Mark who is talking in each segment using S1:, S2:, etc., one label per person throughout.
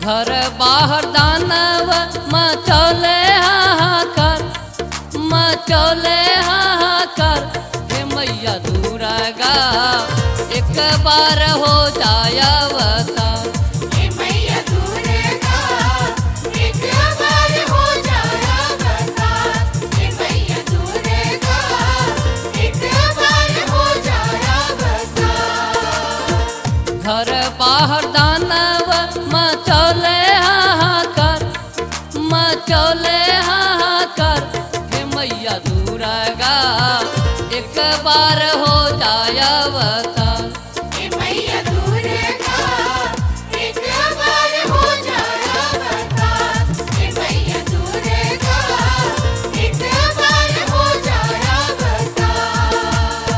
S1: घर बाहर दानव मचौले हाहाकार, मचौले हाहाकार। हे मैया दुर्गा एक बार हो जाय अवतार।
S2: हे मैया दुर्गा एक बार हो जाय अवतार। हे मैया दुर्गा एक बार हो जाय अवतार।
S1: घर बाहर दानव मचौले हाहाकार, मचौले हाहाकार। हे मैया दुर्गा एक बार हो जाय अवतार।
S2: हे मैया दुर्गा एक बार हो जाय अवतार। हे मैया दुर्गा एक बार हो जाय अवतार।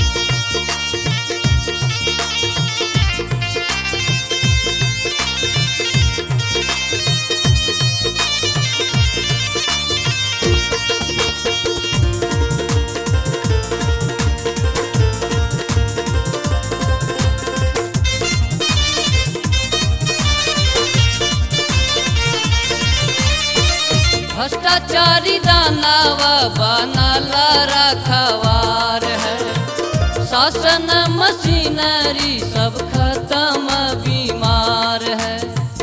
S1: भ्रष्टाचारी दानव बनल रखवार है, शासन मशीनरी सब खत्म बीमार है।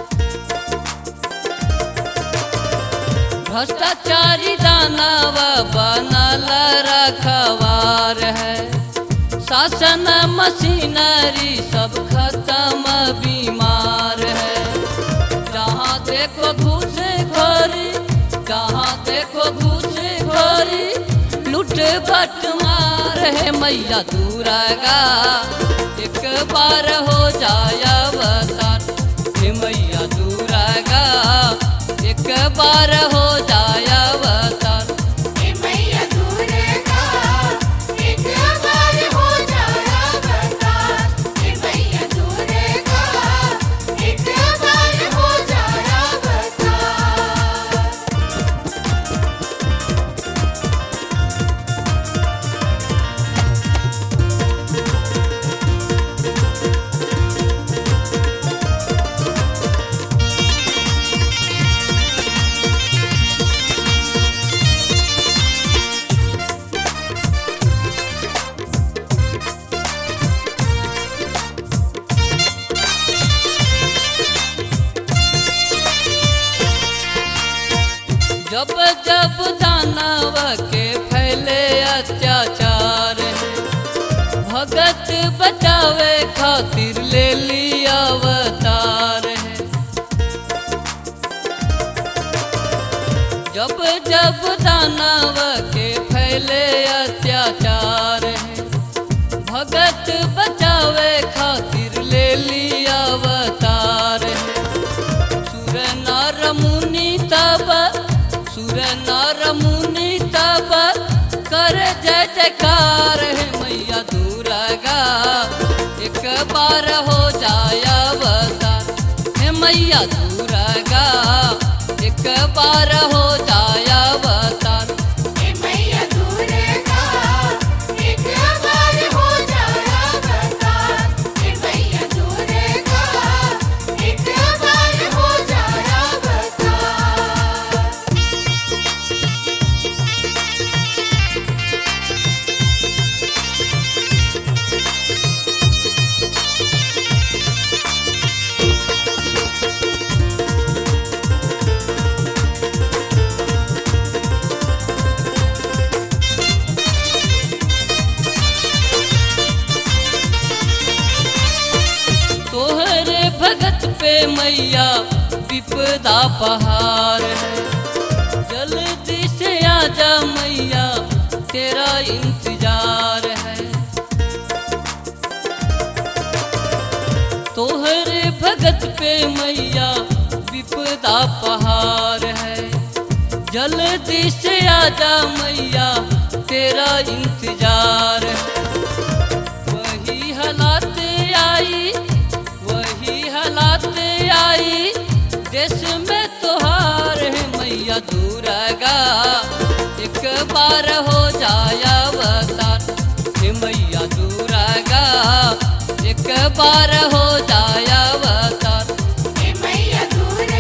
S1: भ्रष्टाचारी दानव बनल रखवार है, शासन मशीनरी सब खत्म बीमार है। जहाँ देखो घूसखोरी, जहाँ देखो घूसखोरी, लूट बट मार। है मैया दुर्गा एक बार हो जाय अवतार। हे मैया दुर्गा एक बार हो जाय अवतार।
S2: हे मैया दुर्गा एक बार हो जाय अवतार। हे मैया दुर्गा एक बार हो जाय अवतार।
S1: जब जब दानव के फैले अत्याचार है, भगत बचावे खातिर ले ली अवतार है। जब जब दानव के फैले अत्याचार है, भगत बचावे खातिर ले ली अवतार है। सुर नर मुनि तब, सुर नर मुनि तब कर जय जयकार। है मैया दुर्गा एक बार हो जाय अवतार। हे मैया दुर्गा एक बार हो जाय अवतार।
S2: हे मैया दुर्गा एक बार हो जाय अवतार। हे मैया दुर्गा एक बार हो जाय अवतार।
S1: तोहरे भगत पे मैया विपदा पहाड़ है, जल्दी से आजा मैया तेरा इंतजार है। तोहरे भगत पे मैया विपदा पहाड़ है, जल्दी से आजा मैया तेरा इंतजार है। वही हालात आई, वही हालात आई देश में तोहार। है मैया दुर्गा एक बार हो जाय अवतार। हे मैया दुर्गा एक बार हो जाय अवतार।
S2: हे मैया दुर्गा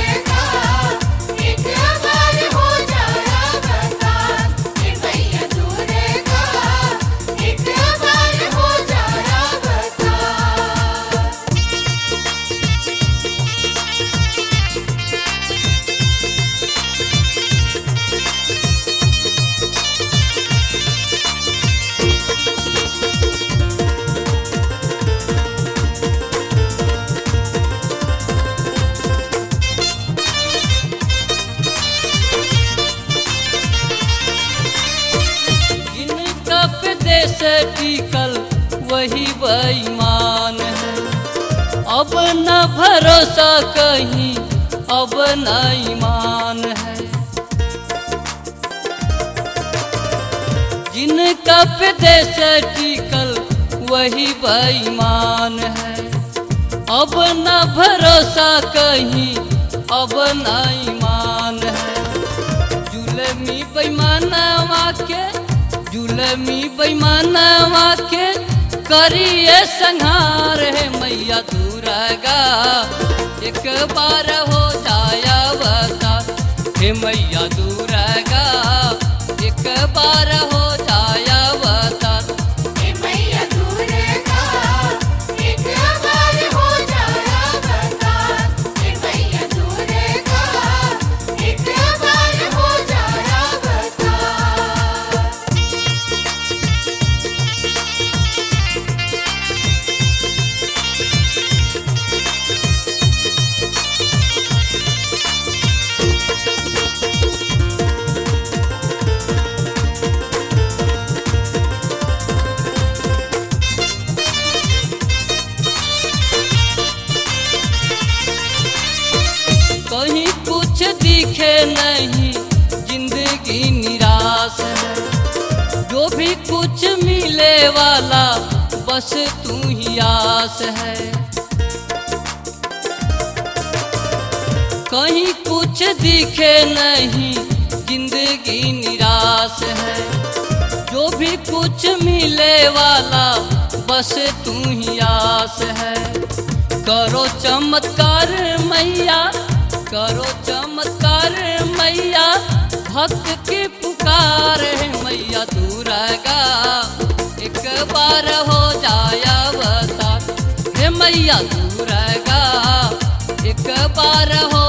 S1: अब न भरोसा कहीं, अब न ईमान है। जिनका पे देश टिकल वही बेईमान है। अब न भरोसा कहीं, अब न ईमान है। जुलमी बेईमानवा के, जुलमी बेईमानवा के करिए संहार है मैया दुर्गा। एक बार हो जाया बता हे मैया दुर्गा, एक बार हो जाया बता।
S2: हे मैया दुर्गा, एक बार हो जाया बता। हे मैया दुर्गा, एक बार हो जाया बता।
S1: कहीं कुछ दिखे नहीं, जिंदगी निराश है। जो भी कुछ मिले वाला बस तू ही आस है। कहीं कुछ दिखे नहीं, जिंदगी निराश है। जो भी कुछ मिले वाला बस तू ही आस है। करो चमत्कार मैया, करो चमत्कार मैया, भक्त की पुकार है मैया दुर्गा। एक बार हो जाया बता हे मैया दुर्गा, एक बार हो